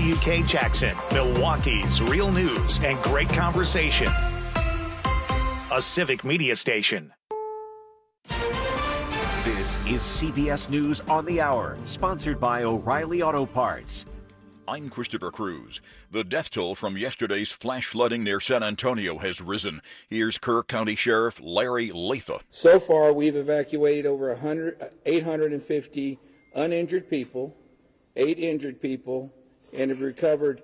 WK Jackson, Milwaukee's real news and great conversation. A Civic Media station. This is CBS News on the Hour, sponsored by O'Reilly Auto Parts. I'm Christopher Cruz. The death toll from yesterday's flash flooding near San Antonio has risen. Here's Kerr County Sheriff Larry Latha. So far, we've evacuated over 850 uninjured people, 8 injured people, and have recovered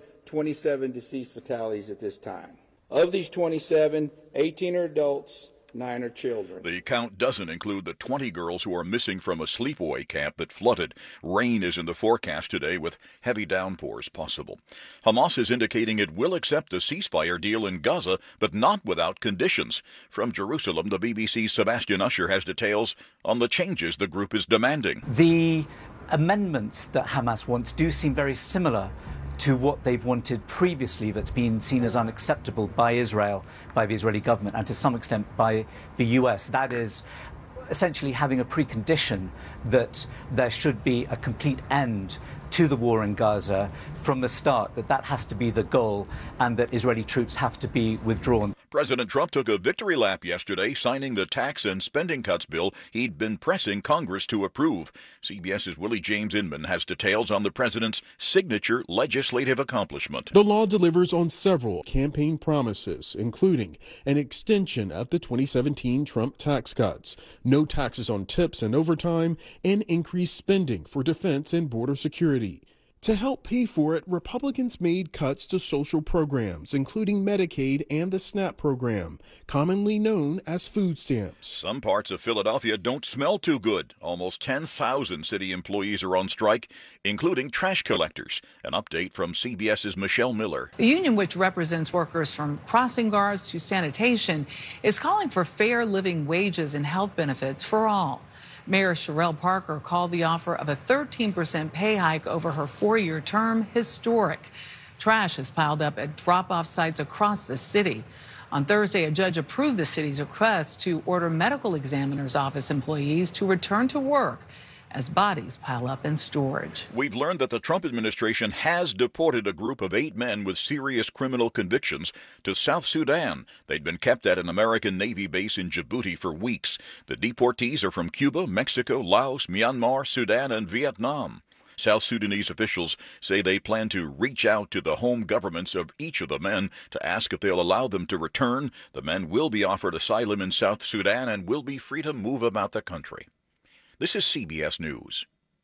27 deceased fatalities at this time. Of these 27, 18 are adults, 9 are children. The count doesn't include the 20 girls who are missing from a sleepaway camp that flooded. Rain is in the forecast today with heavy downpours possible. Hamas is indicating it will accept a ceasefire deal in Gaza, but not without conditions. From Jerusalem, the BBC's Sebastian Usher has details on the changes the group is demanding. The amendments that Hamas wants do seem very similar to what they've wanted previously that's been seen as unacceptable by Israel, by the Israeli government, and to some extent by the US. That is essentially having a precondition that there should be a complete end to the war in Gaza from the start, that has to be the goal, and that Israeli troops have to be withdrawn. President Trump took a victory lap yesterday, signing the tax and spending cuts bill he'd been pressing Congress to approve. CBS's Willie James Inman has details on the president's signature legislative accomplishment. The law delivers on several campaign promises, including an extension of the 2017 Trump tax cuts, no taxes on tips and overtime, and increased spending for defense and border security. To help pay for it, Republicans made cuts to social programs, including Medicaid and the SNAP program, commonly known as food stamps. Some parts of Philadelphia don't smell too good. Almost 10,000 city employees are on strike, including trash collectors. An update from CBS's Michelle Miller. The union, which represents workers from crossing guards to sanitation, is calling for fair living wages and health benefits for all. Mayor Sherelle Parker called the offer of a 13% pay hike over her 4-year term historic. Trash has piled up at drop-off sites across the city. On Thursday, a judge approved the city's request to order medical examiner's office employees to return to work as bodies pile up in storage. We've learned that the Trump administration has deported a group of 8 men with serious criminal convictions to South Sudan. They'd been kept at an American Navy base in Djibouti for weeks. The deportees are from Cuba, Mexico, Laos, Myanmar, Sudan, and Vietnam. South Sudanese officials say they plan to reach out to the home governments of each of the men to ask if they'll allow them to return. The men will be offered asylum in South Sudan and will be free to move about the country. This is CBS News.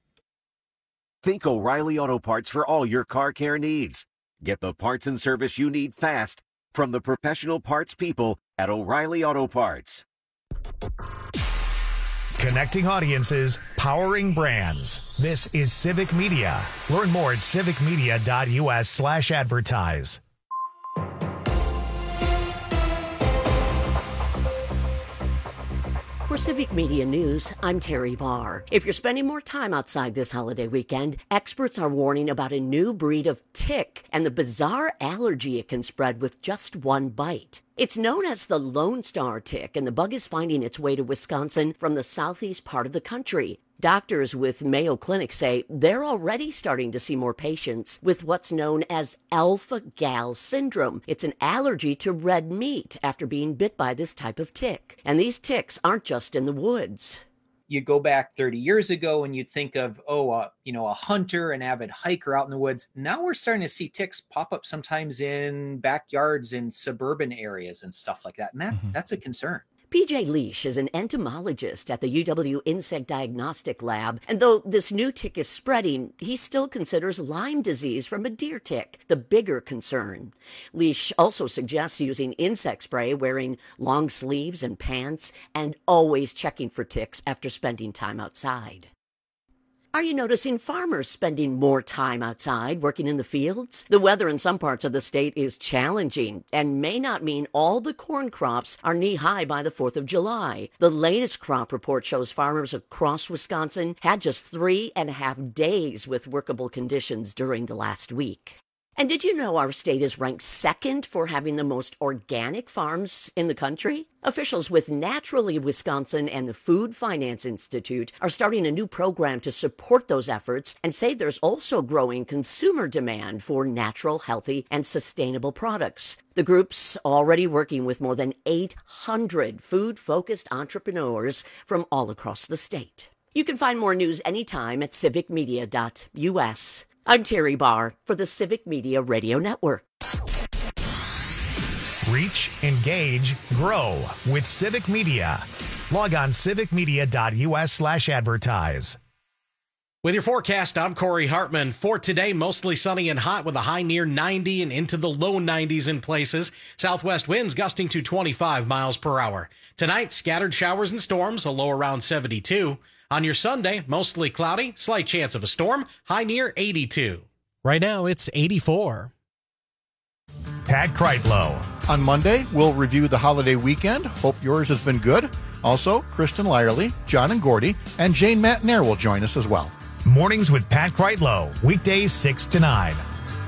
Think O'Reilly Auto Parts for all your car care needs. Get the parts and service you need fast from the professional parts people at O'Reilly Auto Parts. Connecting audiences, powering brands. This is Civic Media. Learn more at civicmedia.us/advertise. For Civic Media News, I'm Terry Barr. If you're spending more time outside this holiday weekend, experts are warning about a new breed of tick and the bizarre allergy it can spread with just one bite. It's known as the Lone Star tick, and the bug is finding its way to Wisconsin from the southeast part of the country. Doctors with Mayo Clinic say they're already starting to see more patients with what's known as alpha-gal syndrome. It's an allergy to red meat after being bit by this type of tick. And these ticks aren't just in the woods. You go back 30 years ago and you'd think of, a hunter, an avid hiker out in the woods. Now we're starting to see ticks pop up sometimes in backyards in suburban areas and stuff like that. And that's a concern. PJ Leash is an entomologist at the UW Insect Diagnostic Lab, and though this new tick is spreading, he still considers Lyme disease from a deer tick the bigger concern. Leash also suggests using insect spray, wearing long sleeves and pants, and always checking for ticks after spending time outside. Are you noticing farmers spending more time outside working in the fields? The weather in some parts of the state is challenging and may not mean all the corn crops are knee-high by the 4th of July. The latest crop report shows farmers across Wisconsin had just 3.5 days with workable conditions during the last week. And did you know our state is ranked second for having the most organic farms in the country? Officials with Naturally Wisconsin and the Food Finance Institute are starting a new program to support those efforts and say there's also growing consumer demand for natural, healthy, and sustainable products. The group's already working with more than 800 food-focused entrepreneurs from all across the state. You can find more news anytime at civicmedia.us. I'm Terry Barr for the Civic Media Radio Network. Reach, engage, grow with Civic Media. Log on civicmedia.us/advertise. With your forecast, I'm Corey Hartman. For today, mostly sunny and hot with a high near 90 and into the low 90s in places. Southwest winds gusting to 25 miles per hour. Tonight, scattered showers and storms, a low around 72. On your Sunday, mostly cloudy, slight chance of a storm, high near 82. Right now, it's 84. Pat Kreitlow. On Monday, we'll review the holiday weekend. Hope yours has been good. Also, Kristen Lyerly, John and Gordy, and Jane Matnair will join us as well. Mornings with Pat Kreitlow, weekdays 6 to 9.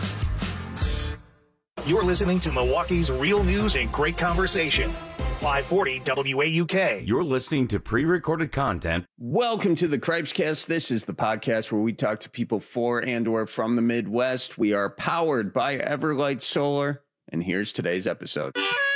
You're listening to Milwaukee's real news and great conversation. 540 WAUK. You're listening to pre-recorded content. Welcome to the Cripescast. This is the podcast where we talk to people for and or from the Midwest. We are powered by Everlight Solar, and here's today's episode.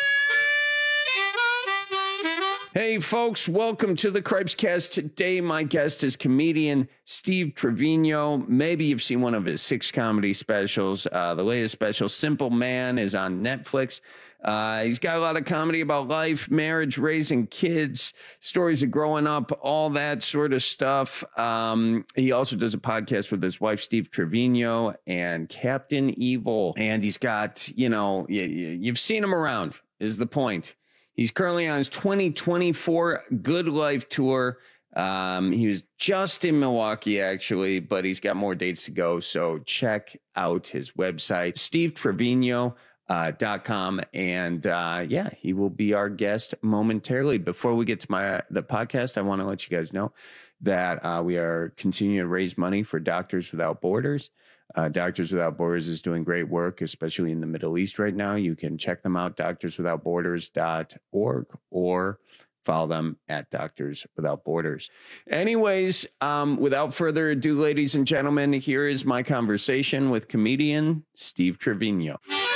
Hey folks, welcome to the Cripescast. Today my guest is comedian Steve Trevino. Maybe you've seen one of his 6 comedy specials. The latest special, Simple Man, is on Netflix. He's got a lot of comedy about life, marriage, raising kids, stories of growing up, all that sort of stuff. He also does a podcast with his wife, Steve Trevino, and Captain Evil. And he's got, you've seen him around, is the point. He's currently on his 2024 Good Life Tour. He was just in Milwaukee, actually, but he's got more dates to go. So check out his website, stevetrevino.com. And he will be our guest momentarily. Before we get to the podcast, I want to let you guys know that we are continuing to raise money for Doctors Without Borders. Doctors Without Borders is doing great work, especially in the Middle East right now. You can check them out, doctorswithoutborders.org, or follow them at Doctors Without Borders. Anyways, without further ado, ladies and gentlemen, here is my conversation with comedian Steve Trevino.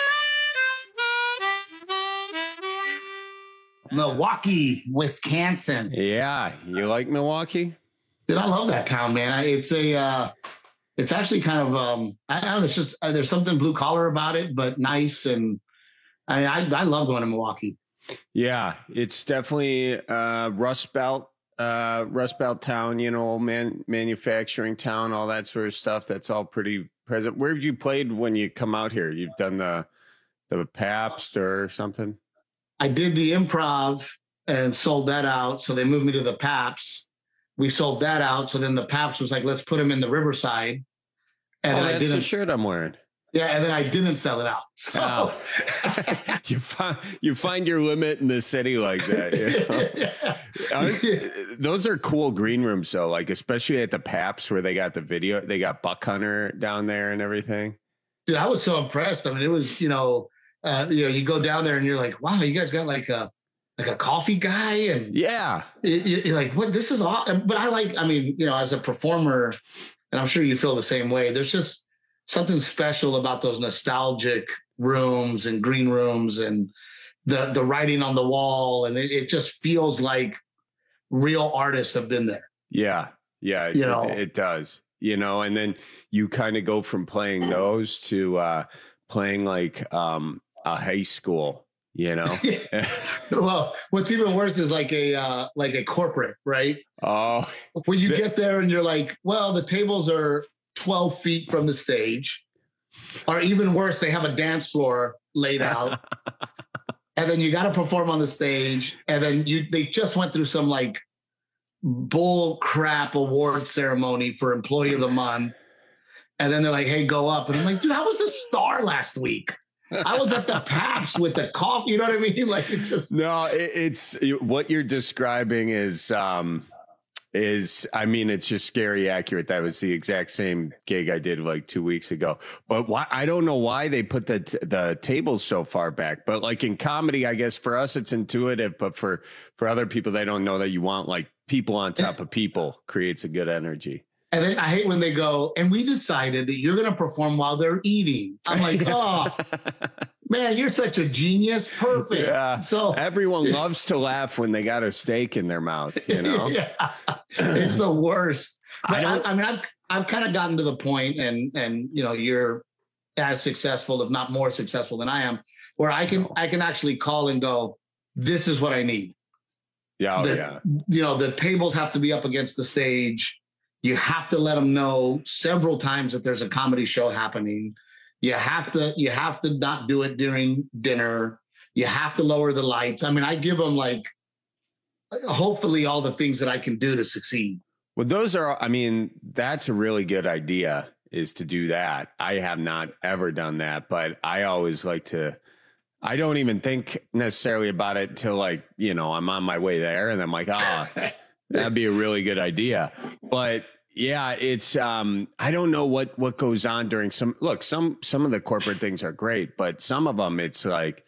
Milwaukee, Wisconsin. Yeah, you like Milwaukee? Dude, I love that town, man. It's actually kind of I don't know. It's just there's something blue collar about it, but nice, and I love going to Milwaukee. Yeah, it's definitely Rust Belt town. Manufacturing town, all that sort of stuff. That's all pretty present. Where have you played when you come out here? You've done the Pabst or something? I did the Improv and sold that out. So they moved me to the Pabst. We sold that out. So then the Pabst was like, let's put him in the Riverside. And then that's the shirt I'm wearing. Yeah, and then I didn't sell it out. So you find your limit in the city like that. Those are cool green rooms, though. Like especially at the Pabst where they got the video, they got Buck Hunter down there and everything. Dude, I was so impressed. I mean, it was you go down there and you're like, wow, you guys got like a coffee guy, and yeah, you're like, what? This is awesome. But as a performer, and I'm sure you feel the same way. There's just something special about those nostalgic rooms and green rooms and the writing on the wall, and it just feels like real artists have been there. Yeah, it does. And then you kind of go from playing those to playing like a high school. Well, what's even worse is like a corporate, right? Oh, when you get there and you're like, well, the tables are 12 feet from the stage, or even worse, they have a dance floor laid out, and then you got to perform on the stage, and then they just went through some like bull crap award ceremony for Employee of the Month, and then they're like, hey, go up, and I'm like, dude, I was a star last week. I was at the Pabst with the coffee. You know what I mean? Like, it's just no. It's what you're describing is it's just scary accurate. That was the exact same gig I did like 2 weeks ago. But why, I don't know why they put the tables so far back. But like in comedy, I guess for us it's intuitive, but for other people, they don't know that you want like people on top of people creates a good energy. And then I hate when they go, and we decided that you're going to perform while they're eating. I'm like, oh, man, you're such a genius. Perfect. Yeah. So everyone loves to laugh when they got a steak in their mouth, you know? Yeah. It's the worst. But I've kind of gotten to the point, and you know, you're as successful, if not more successful than I am, where I can actually call and go, this is what I need. Yeah. You know, the tables have to be up against the stage. You have to let them know several times that there's a comedy show happening. You have to not do it during dinner. You have to lower the lights. I mean, I give them like, hopefully all the things that I can do to succeed. Well, that's a really good idea, is to do that. I have not ever done that, but I always like to, I don't even think necessarily about it till like, you know, I'm on my way there and I'm like, that'd be a really good idea. But yeah, it's, I don't know what goes on during some of the corporate things are great, but some of them it's like,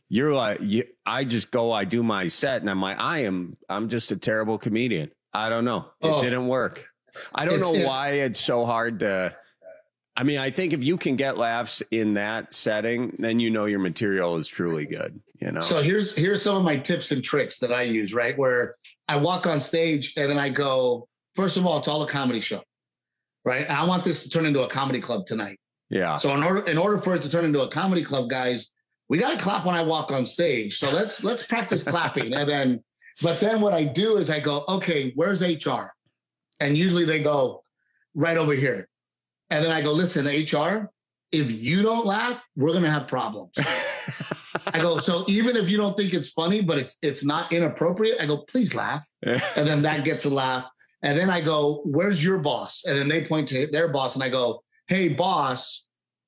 I just go, I do my set and I'm like, I'm just a terrible comedian. I don't know. It didn't work. I don't know why it's so hard to, I think if you can get laughs in that setting, then you know your material is truly good, you know? So here's some of my tips and tricks that I use, right? Where I walk on stage and then I go, first of all, it's all a comedy show, right? And I want this to turn into a comedy club tonight. Yeah. So in order for it to turn into a comedy club, guys, we got to clap when I walk on stage. So let's practice clapping. But then what I do is I go, okay, where's HR? And usually they go right over here. And then I go, listen, HR, if you don't laugh, we're going to have problems. I go, so even if you don't think it's funny, but it's not inappropriate, I go, please laugh. And then that gets a laugh. And then I go, where's your boss? And then they point to their boss and I go, hey, boss,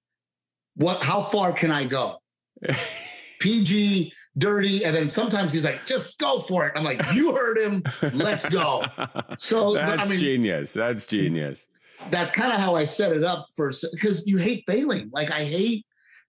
how far can I go? PG, dirty. And then sometimes he's like, just go for it. I'm like, you heard him. Let's go. So that's genius. That's genius. That's kind of how I set it up because you hate failing. Like and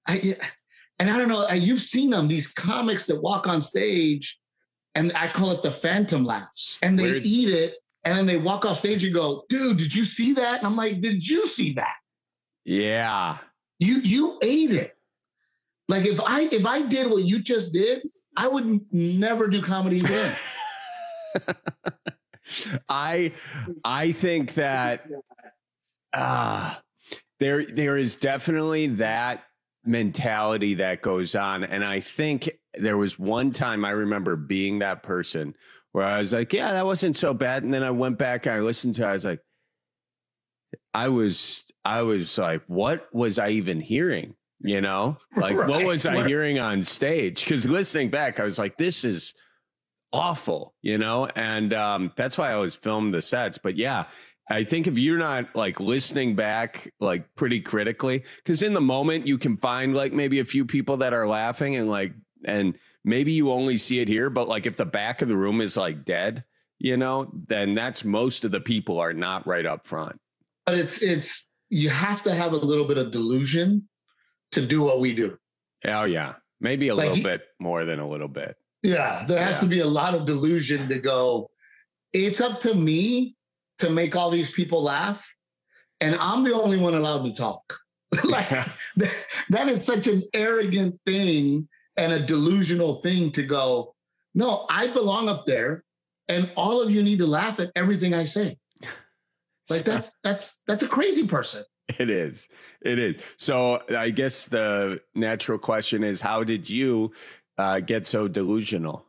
I don't know, you've seen them, these comics that walk on stage and I call it the phantom laughs, and they eat it. And then they walk off stage and go, dude, did you see that? And I'm like, did you see that? Yeah. You ate it. Like if I did what you just did, I would never do comedy again. I think that there is definitely that mentality that goes on. And I think there was one time I remember being that person where I was like, yeah, that wasn't so bad. And then I went back and I listened to it. I was like, I was like, what was I even hearing? You know, like what was I hearing on stage? Because listening back, I was like, this is awful, you know? And that's why I always film the sets. But yeah, I think if you're not like listening back, like pretty critically, because in the moment you can find like maybe a few people that are laughing and maybe you only see it here, but like if the back of the room is like dead, you know, then that's most of the people are not right up front. But it's you have to have a little bit of delusion to do what we do. Oh yeah. Maybe a little bit more than a little bit. Yeah. There has to be a lot of delusion to go, it's up to me to make all these people laugh. And I'm the only one allowed to talk. Like that is such an arrogant thing and a delusional thing to go, no, I belong up there and all of you need to laugh at everything I say. Like that's a crazy person. It is. So I guess the natural question is, how did you get so delusional?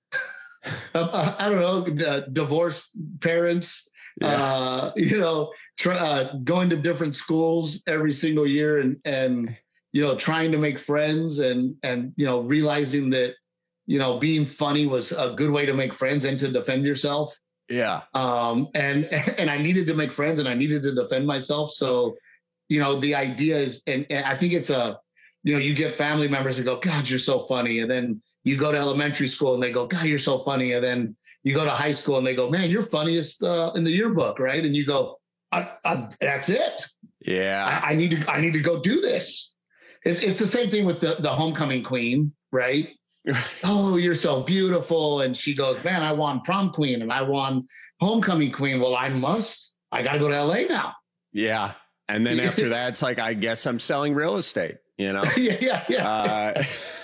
I don't know. Divorced parents, you know, going to different schools every single year and, you know, trying to make friends and, you know, realizing that, you know, being funny was a good way to make friends and to defend yourself. Yeah. And I needed to make friends and I needed to defend myself. So, you know, the idea is, and I think it's you know, you get family members who go, God, you're so funny. And then you go to elementary school and they go, God, you're so funny. And then You go to high school and they go, man, you're funniest in the yearbook, right? And you go, that's it. Yeah. I need to go do this. It's the same thing with the homecoming queen, right? Oh, you're so beautiful. And she goes, man, I won prom queen and I won homecoming queen. Well, I got to go to LA now. Yeah. And then after that, it's like, I guess I'm selling real estate, you know? Yeah.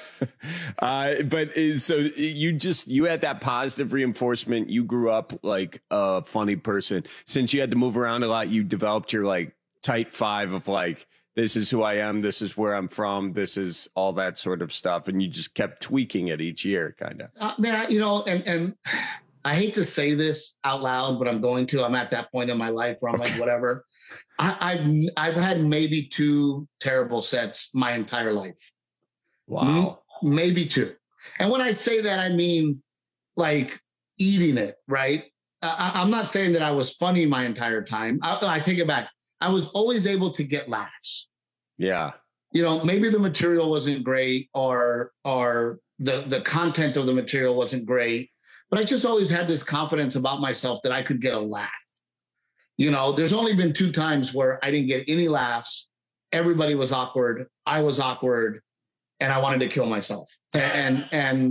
But so you had that positive reinforcement. You grew up like a funny person. Since you had to move around a lot, you developed your like tight five of like, this is who I am. This is where I'm from. This is all that sort of stuff. And you just kept tweaking it each year, kind of. Man, and I hate to say this out loud, but I'm going to. I'm at that point in my life where I'm like, whatever. I've had maybe 2 terrible sets my entire life. Wow. Maybe 2. And when I say that, I mean like eating it, right? I'm not saying that I was funny my entire time. I take it back. I was always able to get laughs. Yeah. You know, maybe the material wasn't great or the content of the material wasn't great, but I just always had this confidence about myself that I could get a laugh. You know, there's only been 2 times where I didn't get any laughs. Everybody was awkward. I was awkward. And I wanted to kill myself. And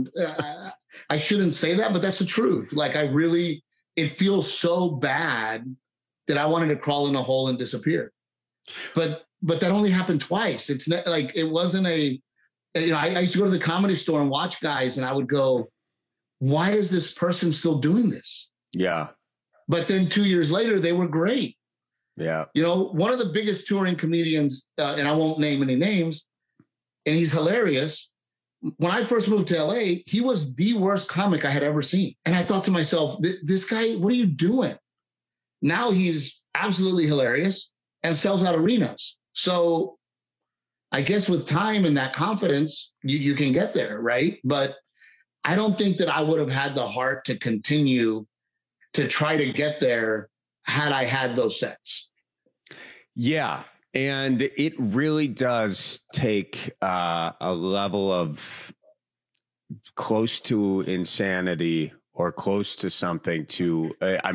I shouldn't say that, but that's the truth. Like it feels so bad that I wanted to crawl in a hole and disappear. But that only happened twice. It's not like, it wasn't I used to go to the comedy store and watch guys and I would go, why is this person still doing this? Yeah. But then 2 years later, they were great. Yeah. You know, one of the biggest touring comedians, and I won't name any names, and he's hilarious. When I first moved to LA, he was the worst comic I had ever seen. And I thought to myself, this guy, what are you doing? Now he's absolutely hilarious and sells out arenas. So I guess with time and that confidence, you can get there, right? But I don't think that I would have had the heart to continue to try to get there had I had those sets. Yeah. And it really does take a level of close to insanity or close to something to,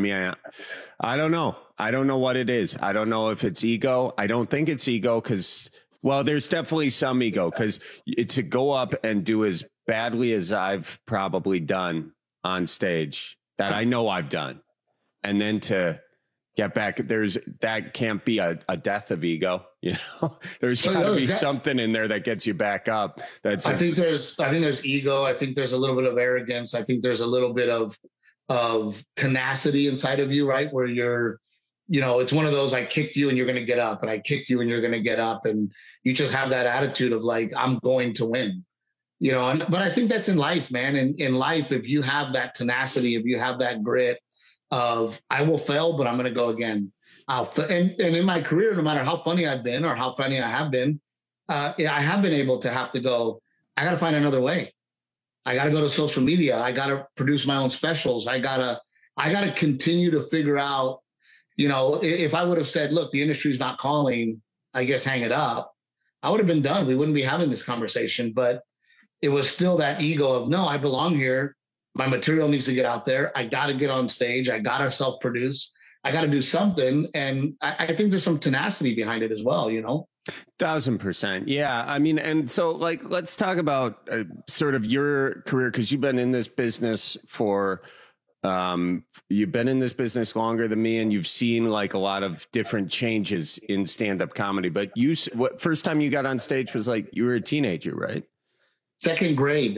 I don't know. I don't know what it is. I don't know if it's ego. I don't think it's ego because, well, there's definitely some ego because to go up and do as badly as I've probably done on stage that I know I've done, and then to get back, that can't be a death of ego. You know, there's got to be something in there that gets you back up. I think there's ego. I think there's a little bit of arrogance. I think there's a little bit of tenacity inside of you, right? Where you're, you know, it's one of those, I kicked you and you're going to get up, and I kicked you and you're going to get up. And you just have that attitude of like, I'm going to win, you know, but I think that's in life, man. And in life, if you have that tenacity, if you have that grit, of I will fail, but I'm going to go again. And in my career, no matter how funny I've been or how funny I have been, I have been able to have to go, I got to find another way. I got to go to social media. I got to produce my own specials. I got to continue to figure out, you know, if I would have said, look, the industry's not calling, I guess hang it up, I would have been done. We wouldn't be having this conversation, but it was still that ego of, no, I belong here. My material needs to get out there. I got to get on stage. I got to self-produce. I got to do something. And I think there's some tenacity behind it as well, you know? 1,000%. Yeah. I mean, and so like, let's talk about sort of your career, because you've been in this business for, you've been in this business longer than me, and you've seen like a lot of different changes in stand-up comedy. But first time you got on stage was like, you were a teenager, right? Second grade.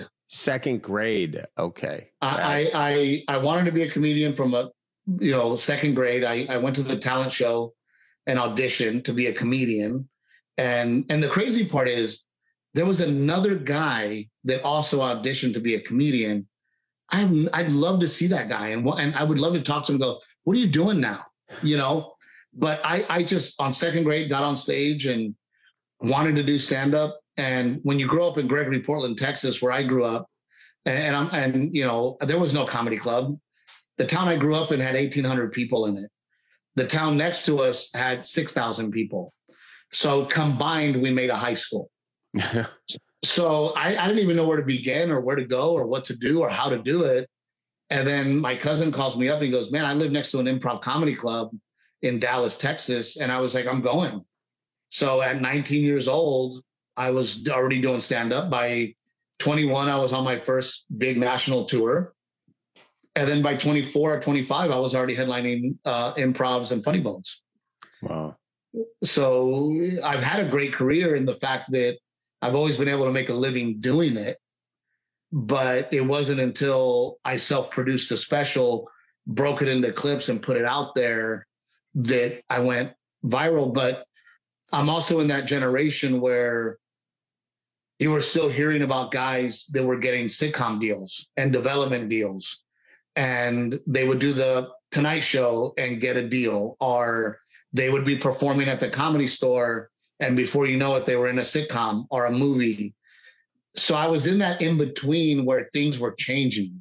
Okay. I wanted to be a comedian from second grade. I went to the talent show and auditioned to be a comedian. And the crazy part is there was another guy that also auditioned to be a comedian. I'd love to see that guy. And I would love to talk to him and go, what are you doing now? You know, but I just on second grade got on stage and wanted to do stand-up. And when you grow up in Gregory, Portland, Texas, where I grew up, and you know, there was no comedy club. The town I grew up in had 1,800 people in it. The town next to us had 6,000 people. So combined, we made a high school. So I didn't even know where to begin or where to go or what to do or how to do it. And then my cousin calls me up and he goes, man, I live next to an improv comedy club in Dallas, Texas. And I was like, I'm going. So at 19 years old, I was already doing stand-up. By 21, I was on my first big national tour. And then by 24 or 25, I was already headlining improvs and Funny Bones. Wow. So I've had a great career in the fact that I've always been able to make a living doing it. But it wasn't until I self-produced a special, broke it into clips and put it out there that I went viral. But I'm also in that generation where you were still hearing about guys that were getting sitcom deals and development deals. And they would do the Tonight Show and get a deal, or they would be performing at the Comedy Store, and before you know it, they were in a sitcom or a movie. So I was in that in between where things were changing,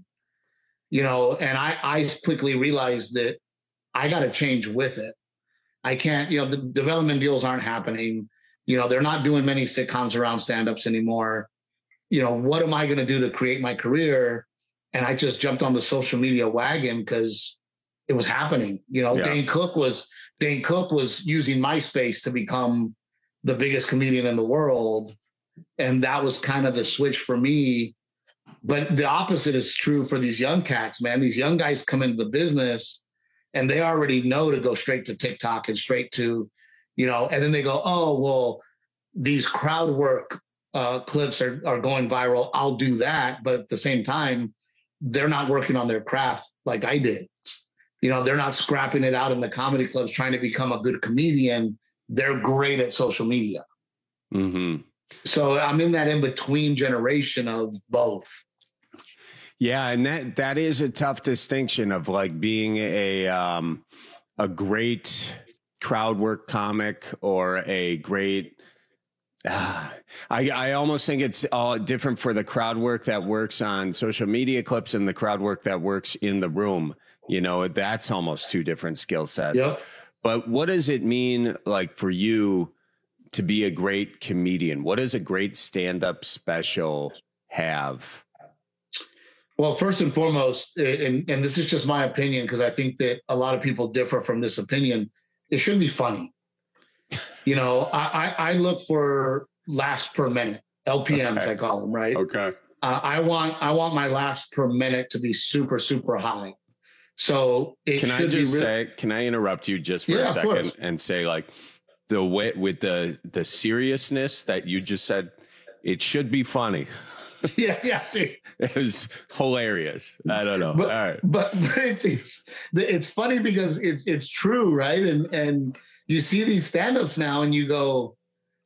and I quickly realized that I got to change with it. I can't, the development deals aren't happening. They're not doing many sitcoms around stand-ups anymore. What am I going to do to create my career? And I just jumped on the social media wagon because it was happening. Dane Cook was using MySpace to become the biggest comedian in the world. And that was kind of the switch for me. But the opposite is true for these young cats, man. These young guys come into the business and they already know to go straight to TikTok and straight to, and then they go, oh, well, these crowd work clips are going viral. I'll do that. But at the same time, they're not working on their craft like I did. They're not scrapping it out in the comedy clubs trying to become a good comedian. They're great at social media. Mm-hmm. So I'm in that in-between generation of both. Yeah, and that is a tough distinction of like being a great crowd work comic or a great I almost think it's all different for the crowd work that works on social media clips and the crowd work that works in the room. That's almost two different skill sets. Yep. But what does it mean like for you to be a great comedian? What does a great stand-up special have? Well, first and foremost, and this is just my opinion, because I think that a lot of people differ from this opinion, it should be funny. I look for laughs per minute, LPMs, okay. I call them, right? Okay. I want my laughs per minute to be super, super high. So can I interrupt you just for a second and say, like, the way with the seriousness that you just said, it should be funny. Yeah, dude. It was hilarious. I don't know. But, all right, but it's funny because it's true, right? And you see these stand-ups now, and you go,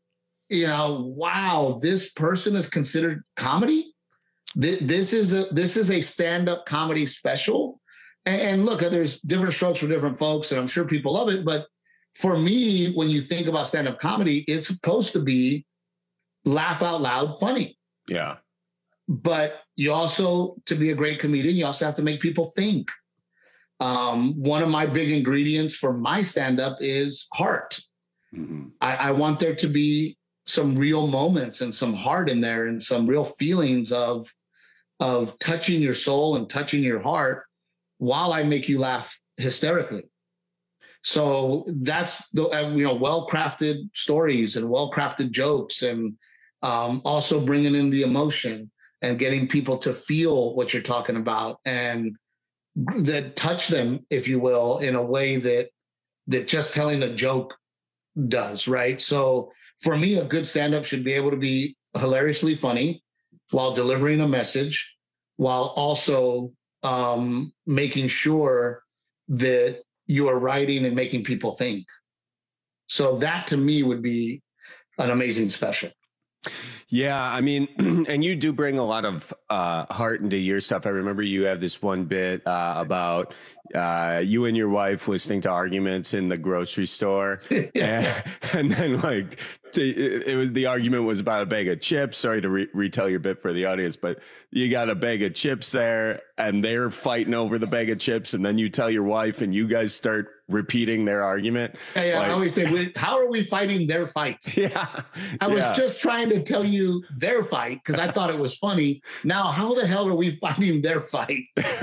wow, this person is considered comedy. This is a stand-up comedy special. And look, there's different strokes for different folks, and I'm sure people love it. But for me, when you think about stand-up comedy, it's supposed to be laugh out loud funny. Yeah. But you also, to be a great comedian, you also have to make people think. One of my big ingredients for my stand-up is heart. Mm-hmm. I want there to be some real moments and some heart in there and some real feelings of touching your soul and touching your heart while I make you laugh hysterically. So that's the well-crafted stories and well-crafted jokes, and also bringing in the emotion and getting people to feel what you're talking about and that touch them, if you will, in a way that just telling a joke does, right? So for me, a good stand-up should be able to be hilariously funny while delivering a message, while also making sure that you are writing and making people think. So that to me would be an amazing special. Yeah, I mean, and you do bring a lot of heart into your stuff. I remember you have this one bit about you and your wife listening to arguments in the grocery store. and then like the argument was about a bag of chips. Sorry to retell your bit for the audience, but you got a bag of chips there and they're fighting over the bag of chips. And then you tell your wife and you guys start repeating their argument. Yeah, I always say, how are we fighting their fights? Yeah. I was just trying to tell you their fight because I thought it was funny. Now, how the hell are we fighting their fight?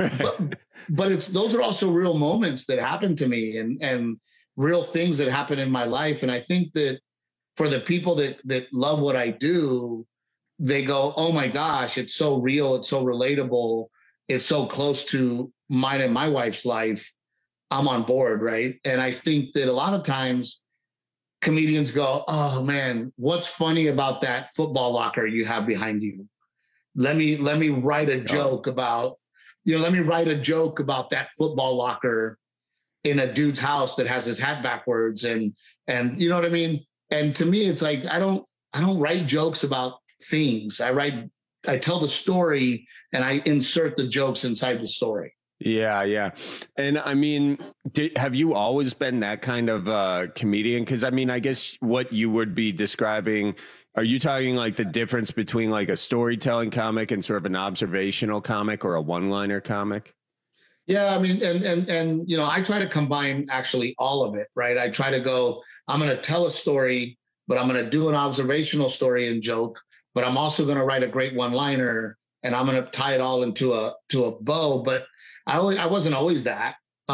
But those are also real moments that happen to me and real things that happen in my life. And I think that for the people that love what I do, they go, oh my gosh, it's so real. It's so relatable. It's so close to mine and my wife's life. I'm on board, right? And I think that a lot of times comedians go, oh man, what's funny about that football locker you have behind you? Let me write a joke about, let me write a joke about that football locker in a dude's house that has his hat backwards. And you know what I mean? And to me, it's like, I don't write jokes about things. I tell the story and I insert the jokes inside the story. Yeah. And I mean, have you always been that kind of comedian? Because I mean, I guess what you would be describing, are you talking like the difference between like a storytelling comic and sort of an observational comic or a one-liner comic? Yeah, I mean, and I try to combine actually all of it, right? I try to go, I'm going to tell a story, but I'm going to do an observational story and joke, but I'm also going to write a great one-liner and I'm going to tie it all into a bow. But I wasn't always that.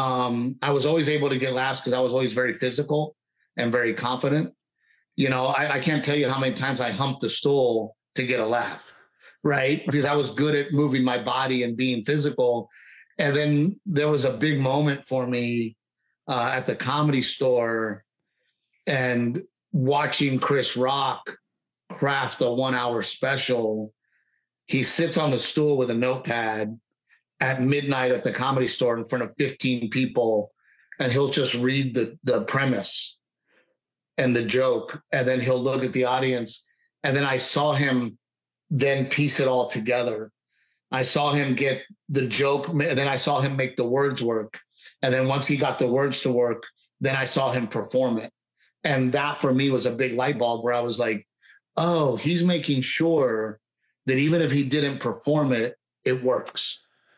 I was always able to get laughs because I was always very physical and very confident. I can't tell you how many times I humped the stool to get a laugh, right? Because I was good at moving my body and being physical. And then there was a big moment for me at the Comedy Store and watching Chris Rock craft a 1 hour special. He sits on the stool with a notepad at midnight at the Comedy Store in front of 15 people, and he'll just read the premise and the joke, and then he'll look at the audience. And then I saw him then piece it all together. I saw him get the joke, and then I saw him make the words work. And then once he got the words to work, then I saw him perform it. And that for me was a big light bulb where I was like, oh, he's making sure that even if he didn't perform it, it works.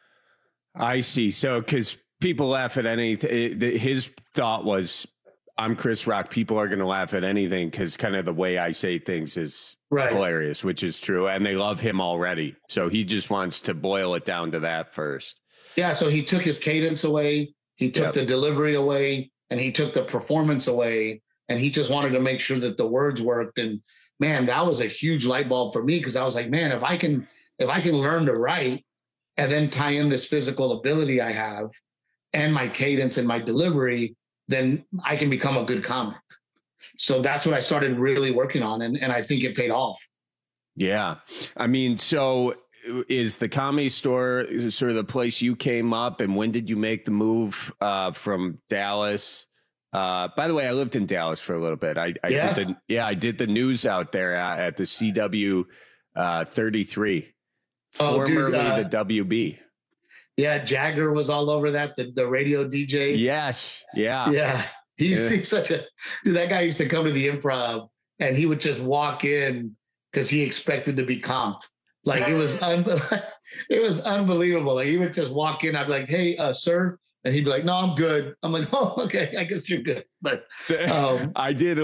I see. So, because people laugh at anything, his thought was, I'm Chris Rock. People are going to laugh at anything because kind of the way I say things is hilarious, which is true. And they love him already. So he just wants to boil it down to that first. Yeah. So he took his cadence away. He took the delivery away and he took the performance away. And he just wanted to make sure that the words worked. And man, that was a huge light bulb for me because I was like, man, if I can learn to write and then tie in this physical ability I have and my cadence and my delivery, then I can become a good comic. So that's what I started really working on. And I think it paid off. Yeah. I mean, so is the Comedy Store sort of the place you came up, and when did you make the move from Dallas? By the way, I lived in Dallas for a little bit. I did the news out there at the CW 33. Formerly the WB. Yeah, Jagger was all over that, the radio DJ. Yes. Yeah. Yeah. He's such a dude. That guy used to come to the Improv and he would just walk in because he expected to be comped. Like it was unbelievable. Like he would just walk in. I'd be like, hey, sir. And he'd be like, no, I'm good. I'm like, oh, okay, I guess you're good. But I did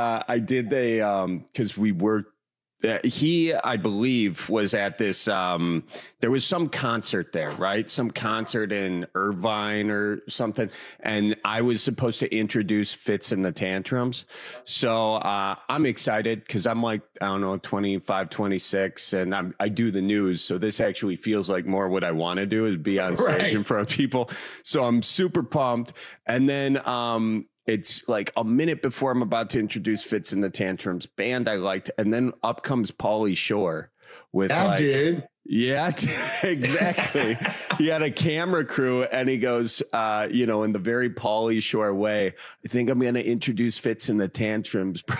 because we were, he, I believe, was at this, there was some concert there, right? Some concert in Irvine or something. And I was supposed to introduce Fitz and the Tantrums. So I'm excited because I'm like, I don't know, 25, 26, and I do the news. So this actually feels like more what I want to do is be on stage in front of people. So I'm super pumped. And then, it's like a minute before I'm about to introduce Fitz and the Tantrums, band I liked, and then up comes Pauly Shore with Yeah, exactly. He had a camera crew and he goes, in the very Pauly Shore way, I think I'm going to introduce Fitz and the Tantrums, bro.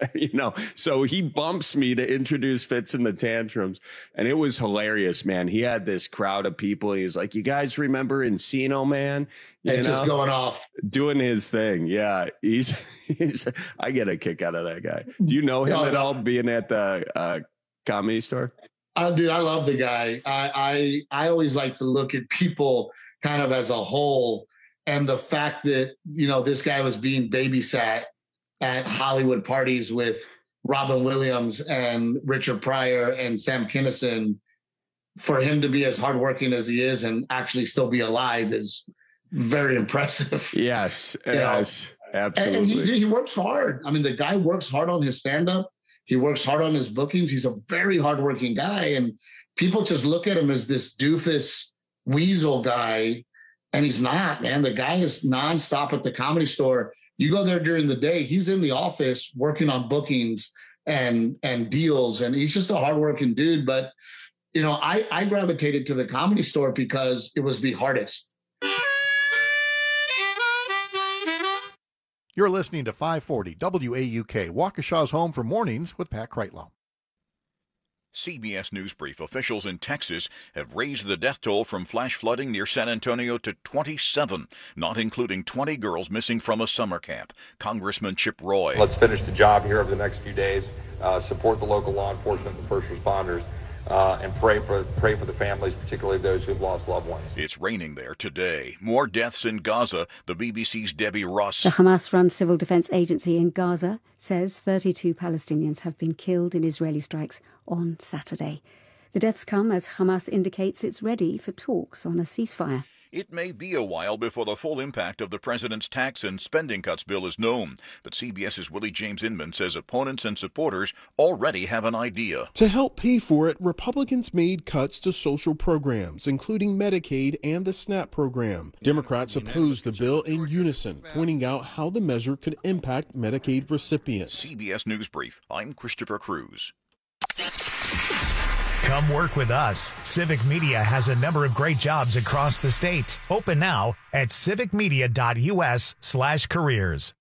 So he bumps me to introduce Fitz and the Tantrums. And it was hilarious, man. He had this crowd of people. He was like, you guys remember Encino Man? It's just going off. Doing his thing. Yeah. He's I get a kick out of that guy. Do you know him at all, being at the Comedy Store? Dude, I love the guy. I always like to look at people kind of as a whole. And the fact that, this guy was being babysat at Hollywood parties with Robin Williams and Richard Pryor and Sam Kinison, for him to be as hardworking as he is and actually still be alive is very impressive. Yes, yes, absolutely. And he works hard. I mean, the guy works hard on his stand-up. He works hard on his bookings. He's a very hardworking guy. And people just look at him as this doofus weasel guy. And he's not, man. The guy is nonstop at the Comedy Store. You go there during the day, he's in the office working on bookings and deals. And he's just a hardworking dude. But, I gravitated to the Comedy Store because it was the hardest. You're listening to 540 WAUK, Waukesha's home for mornings with Pat Kreitlow. CBS News Brief. Officials in Texas have raised the death toll from flash flooding near San Antonio to 27, not including 20 girls missing from a summer camp. Congressman Chip Roy. Let's finish the job here over the next few days, support the local law enforcement and first responders, and pray for the families, particularly those who've lost loved ones. It's raining there today. More deaths in Gaza. The BBC's Debbie Ross. The Hamas-run civil defense agency in Gaza says 32 Palestinians have been killed in Israeli strikes on Saturday. The deaths come as Hamas indicates it's ready for talks on a ceasefire. It may be a while before the full impact of the president's tax and spending cuts bill is known, but CBS's Willie James Inman says opponents and supporters already have an idea. To help pay for it, Republicans made cuts to social programs, including Medicaid and the SNAP program. Democrats opposed the bill in unison, pointing out how the measure could impact Medicaid recipients. CBS News Brief. I'm Christopher Cruz. Come work with us. Civic Media has a number of great jobs across the state. Open now at civicmedia.us/careers.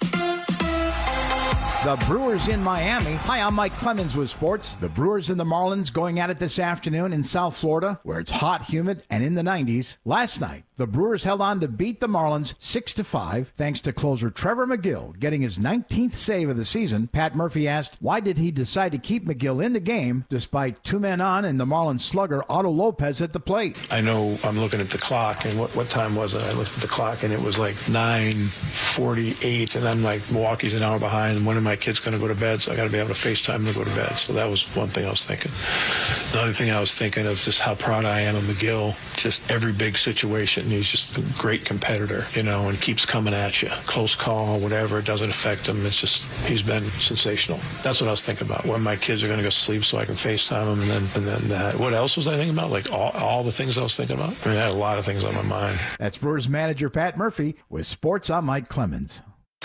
The Brewers in Miami. Hi, I'm Mike Clemens with sports. The Brewers and the Marlins going at it this afternoon in South Florida, where it's hot, humid, and in the 90s. Last night, the Brewers held on to beat the Marlins 6-5, thanks to closer Trevor McGill getting his 19th save of the season. Pat Murphy asked, why did he decide to keep McGill in the game despite two men on and the Marlins slugger Otto Lopez at the plate? I know I'm looking at the clock, and what time was it? I looked at the clock, and it was like 9:48, and I'm like, Milwaukee's an hour behind, and when am I kid's going to go to bed, so I got to be able to FaceTime to go to bed. So that was one thing I was thinking. The other thing I was thinking of just how proud I am of McGill. Just every big situation, he's just a great competitor, and keeps coming at you. Close call, whatever, it doesn't affect him. It's just, he's been sensational. That's what I was thinking about, when my kids are going to go to sleep so I can FaceTime them, and then that. What else was I thinking about? Like all the things I was thinking about? I mean, I had a lot of things on my mind. That's Brewers manager Pat Murphy with sports. I'm Mike Clemens.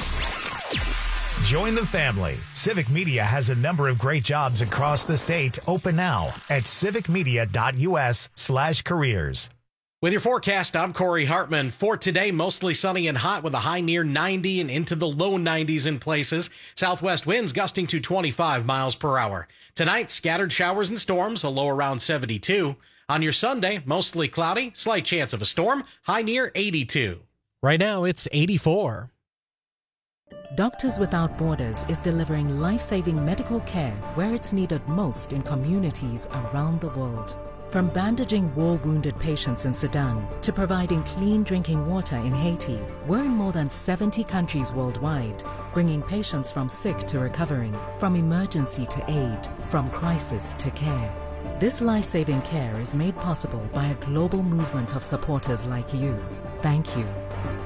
Join the family. Civic Media has a number of great jobs across the state. Open now at civicmedia.us/careers. With your forecast, I'm Corey Hartman. For today, mostly sunny and hot with a high near 90 and into the low 90s in places. Southwest winds gusting to 25 miles per hour. Tonight, scattered showers and storms, a low around 72. On your Sunday, mostly cloudy, slight chance of a storm, high near 82. Right now, it's 84. Doctors Without Borders is delivering life-saving medical care where it's needed most in communities around the world. From bandaging war-wounded patients in Sudan to providing clean drinking water in Haiti, we're in more than 70 countries worldwide, bringing patients from sick to recovering, from emergency to aid, from crisis to care. This life-saving care is made possible by a global movement of supporters like you. Thank you.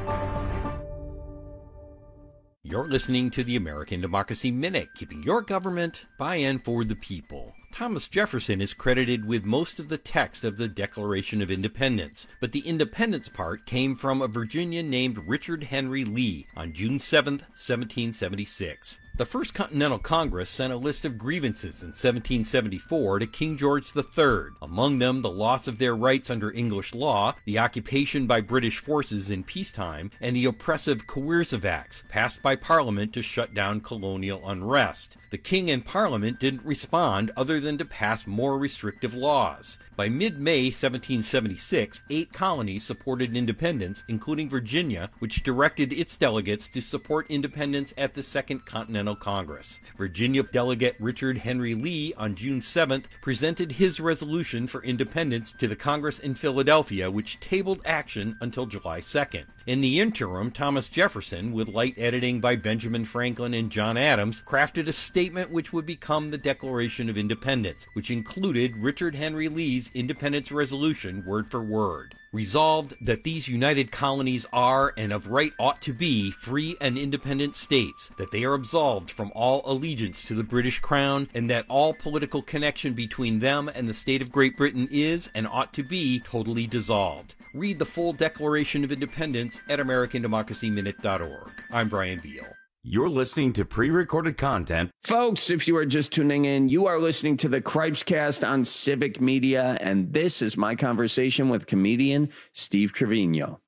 You're listening to the American Democracy Minute, keeping your government by and for the people. Thomas Jefferson is credited with most of the text of the Declaration of Independence, but the independence part came from a Virginian named Richard Henry Lee on June 7, 1776. The First Continental Congress sent a list of grievances in 1774 to King George III, among them the loss of their rights under English law, the occupation by British forces in peacetime, and the oppressive Coercive Acts passed by Parliament to shut down colonial unrest. The King and Parliament didn't respond other than to pass more restrictive laws. By mid-May 1776, 8 colonies supported independence, including Virginia, which directed its delegates to support independence at the Second Continental Continental Congress. Virginia Delegate Richard Henry Lee on June 7th presented his resolution for independence to the Congress in Philadelphia, which tabled action until July 2nd. In the interim, Thomas Jefferson, with light editing by Benjamin Franklin and John Adams, crafted a statement which would become the Declaration of Independence, which included Richard Henry Lee's Independence Resolution word for word. Resolved that these united colonies are, and of right ought to be, free and independent states, that they are absolved from all allegiance to the British Crown, and that all political connection between them and the state of Great Britain is, and ought to be, totally dissolved. Read the full Declaration of Independence at AmericanDemocracyMinute.org. I'm Brian Veal. You're listening to pre-recorded content. Folks, if you are just tuning in, you are listening to the Cripescast on Civic Media, and this is my conversation with comedian Steve Trevino.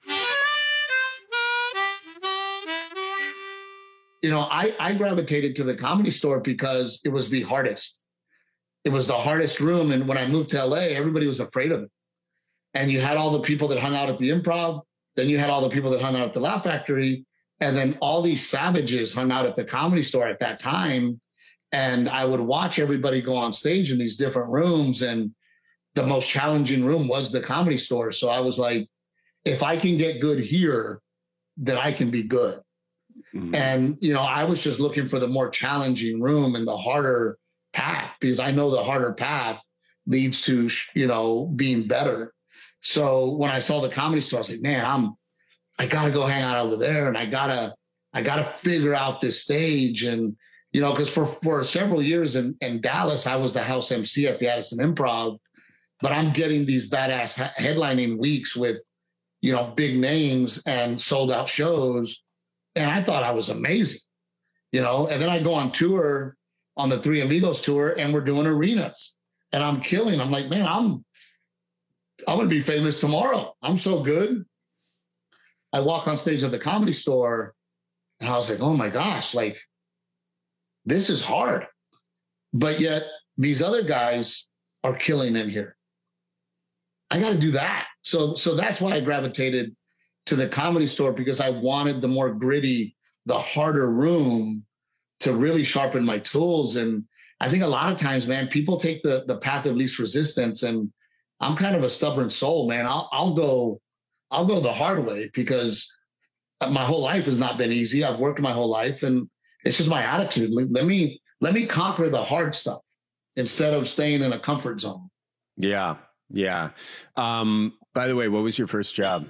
You know, I gravitated to the Comedy Store because it was the hardest. It was the hardest room, and when I moved to LA, everybody was afraid of it. And you had all the people that hung out at the Improv, then you had all the people that hung out at the Laugh Factory, and then all these savages hung out at the Comedy Store at that time. And I would watch everybody go on stage in these different rooms. And the most challenging room was the Comedy Store. So I was like, if I can get good here, then I can be good. Mm-hmm. And, you know, I was just looking for the more challenging room and the harder path, because I know the harder path leads to, you know, being better. So when I saw the Comedy Store, I was like, man, I got to go hang out over there, and I got to figure out this stage. And, you know, because for several years in Dallas, I was the house MC at the Addison Improv, but I'm getting these badass headlining weeks with, you know, big names and sold out shows. And I thought I was amazing, you know, and then I go on tour on the Three Amigos tour, and we're doing arenas, and I'm killing. I'm like, man, I'm going to be famous tomorrow. I'm so good. I walk on stage at the Comedy Store, and I was like, oh my gosh, like, this is hard. But yet these other guys are killing in here. I got to do that. So that's why I gravitated to the Comedy Store, because I wanted the more gritty, the harder room to really sharpen my tools. And I think a lot of times, man, people take the path of least resistance, and I'm kind of a stubborn soul, man. I'll go the hard way, because my whole life has not been easy. I've worked my whole life, and it's just my attitude. Let me conquer the hard stuff instead of staying in a comfort zone. Yeah. Yeah. By the way, what was your first job?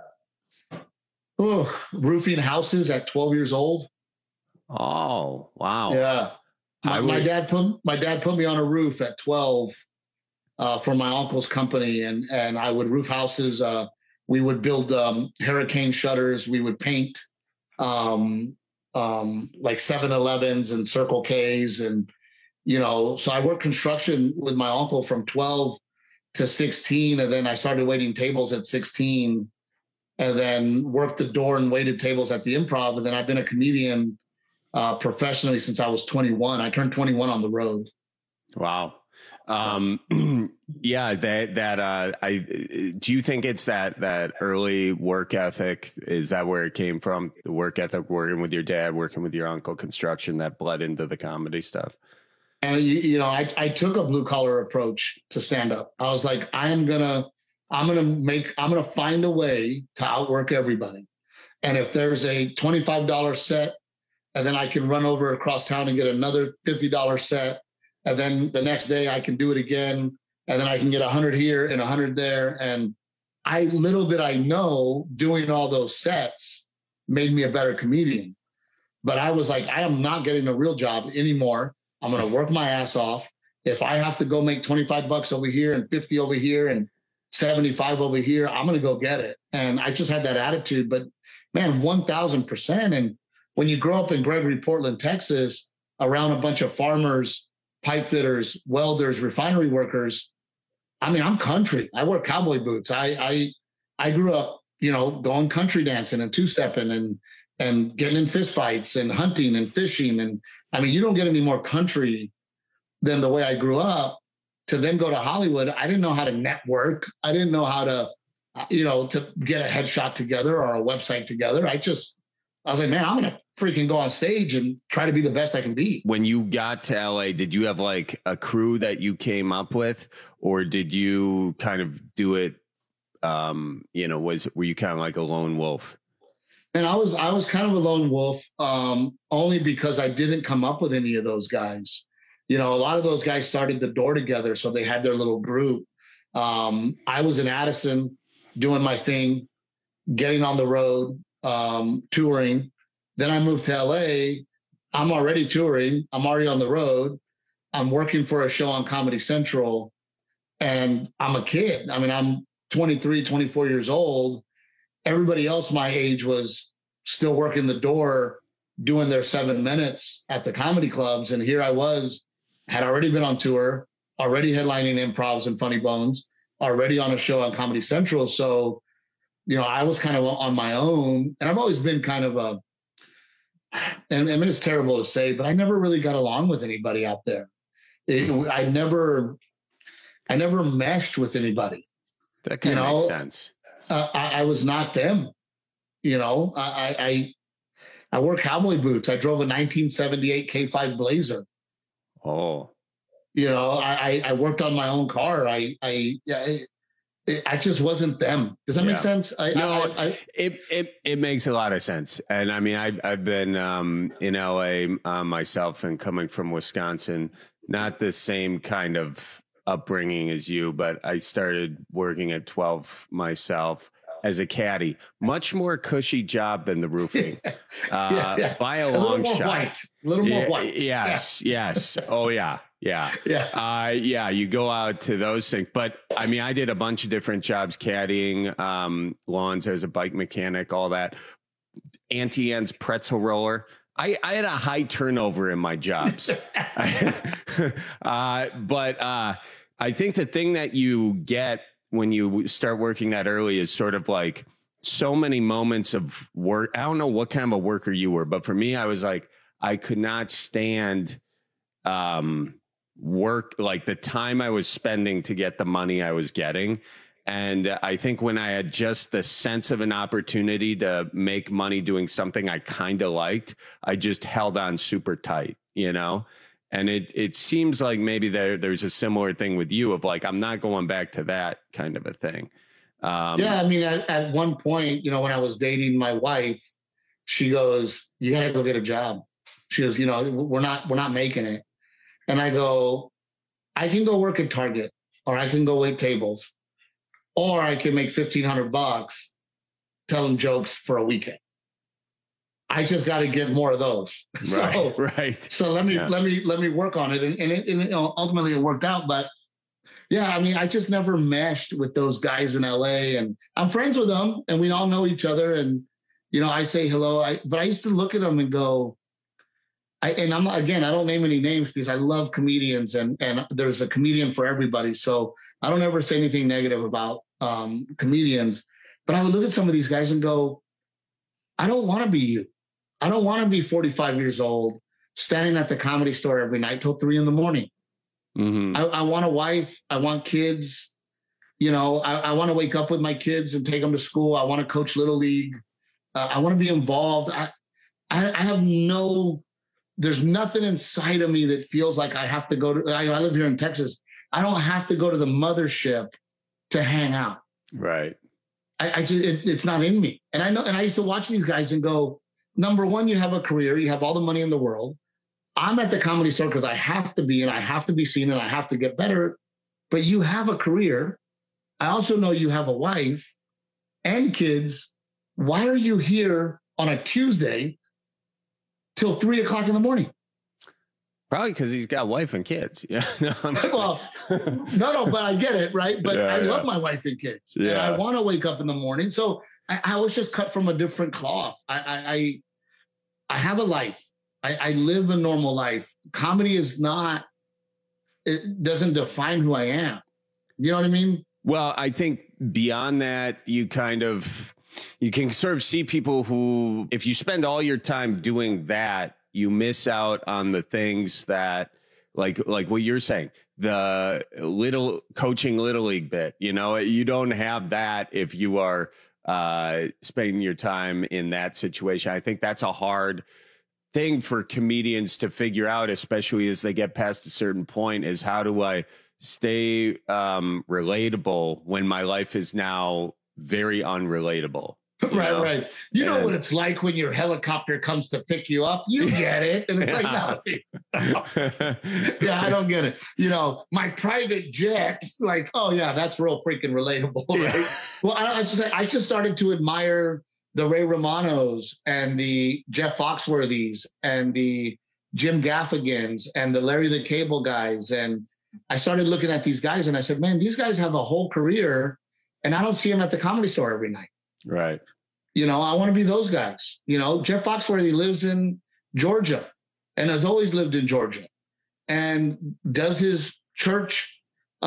Oh, roofing houses at 12 years old. Oh, wow. Yeah. My dad put me on a roof at 12 for my uncle's company, and I would roof houses. We would build hurricane shutters. We would paint like 7-Elevens and Circle Ks. And, you know, so I worked construction with my uncle from 12 to 16. And then I started waiting tables at 16, and then worked the door and waited tables at the Improv. And then I've been a comedian professionally since I was 21. I turned 21 on the road. Wow. Yeah, do you think it's that early work ethic? Is that where it came from? The work ethic, working with your dad, working with your uncle, construction, that bled into the comedy stuff? And, you know, I took a blue collar approach to stand up. I was like, I'm going to find a way to outwork everybody. And if there's a $25 set, and then I can run over across town and get another $50 set, and then the next day I can do it again, and then I can get 100 here and 100 there. And little did I know, doing all those sets made me a better comedian. But I was like, I am not getting a real job anymore. I'm going to work my ass off. If I have to go make $25 over here and 50 over here and 75 over here, I'm going to go get it. And I just had that attitude. But man, 1,000%. And when you grow up in Gregory, Portland, Texas, around a bunch of farmers, pipe fitters, welders, refinery workers, I mean, I'm country. I wear cowboy boots. I grew up, you know, going country dancing and two-stepping and getting in fistfights and hunting and fishing. And I mean, you don't get any more country than the way I grew up. To then go to Hollywood, I didn't know how to network. I didn't know how to, you know, to get a headshot together or a website together. I was like, man, freaking go on stage and try to be the best I can be. When you got to LA, did you have like a crew that you came up with, or did you kind of do it? Were you kind of like a lone wolf? And I was kind of a lone wolf, only because I didn't come up with any of those guys. A lot of those guys started the door together, so they had their little group. I was in Addison doing my thing, getting on the road, touring. Then I moved to LA. I'm already touring. I'm already on the road. I'm working for a show on Comedy Central, and I'm a kid. I mean, I'm 23, 24 years old. Everybody else my age was still working the door, doing their 7 minutes at the comedy clubs. And here I was, had already been on tour, already headlining Improvs and Funny Bones, already on a show on Comedy Central. So, I was kind of on my own. And I've always been kind of and I mean, it's terrible to say, but I never really got along with anybody out there. I never meshed with anybody. That kind of makes sense. I was not them. I wore cowboy boots. I drove a 1978 K5 Blazer. Oh, I worked on my own car. I just wasn't them. Does that make sense? It makes a lot of sense. And I mean, I've been in LA myself, and coming from Wisconsin, not the same kind of upbringing as you, but I started working at 12 myself as a caddy. Much more cushy job than the roofing. By a long shot. A little more white. Yes. Oh yeah. You go out to those things, but I mean, I did a bunch of different jobs, caddying, lawns as a bike mechanic, all that. Auntie Anne's pretzel roller. I had a high turnover in my jobs. But I think the thing that you get when you start working that early is sort of like so many moments of work. I don't know what kind of a worker you were, but for me, I was like, I could not stand work, like the time I was spending to get the money I was getting. And I think when I had just the sense of an opportunity to make money doing something I kind of liked, I just held on super tight, And it seems like maybe there's a similar thing with you of like, I'm not going back to that kind of a thing. I mean, at one point, when I was dating my wife, she goes, "You got to go get a job." She goes, we're not making it. And I go, I can go work at Target, or I can go wait tables, or I can make $1,500 telling jokes for a weekend. I just got to get more of those. Right. So let me work on it. And ultimately it worked out. But yeah, I mean, I just never meshed with those guys in LA, and I'm friends with them and we all know each other. And, I say hello, but I used to look at them and go, I don't name any names because I love comedians and there's a comedian for everybody. So I don't ever say anything negative about comedians, but I would look at some of these guys and go, I don't want to be you. I don't want to be 45 years old, standing at the Comedy Store every night till 3 a.m. Mm-hmm. I want a wife. I want kids. I want to wake up with my kids and take them to school. I want to coach Little League. I want to be involved. I have there's nothing inside of me that feels like I have to go to, I live here in Texas. I don't have to go to the mothership to hang out. Right. It's not in me. And I know, and I used to watch these guys and go, number one, you have a career, you have all the money in the world. I'm at the Comedy Store because I have to be, and I have to be seen, and I have to get better. But you have a career. I also know you have a wife and kids. Why are you here on a Tuesday till 3 o'clock in the morning? Probably because he's got wife and kids. Yeah. No, but I get it, right? But I love my wife and kids. Yeah. And I want to wake up in the morning. So I was just cut from a different cloth. I have a life. I live a normal life. Comedy is not, it doesn't define who I am. You know what I mean? Well, I think beyond that, you can sort of see people who, if you spend all your time doing that, you miss out on the things that, like what you're saying, the coaching Little League bit, you don't have that if you are spending your time in that situation. I think that's a hard thing for comedians to figure out, especially as they get past a certain point, is how do I stay relatable when my life is now very unrelatable? Right. You know what it's like when your helicopter comes to pick you up. You get it. And it's like, no. Yeah, I don't get it. My private jet, like, oh, yeah, that's real freaking relatable. Right? Well, I just started to admire the Ray Romanos and the Jeff Foxworthys and the Jim Gaffigans and the Larry the Cable guys. And I started looking at these guys and I said, man, these guys have a whole career and I don't see them at the Comedy Store every night. Right. I want to be those guys. Jeff Foxworthy lives in Georgia and has always lived in Georgia and does his church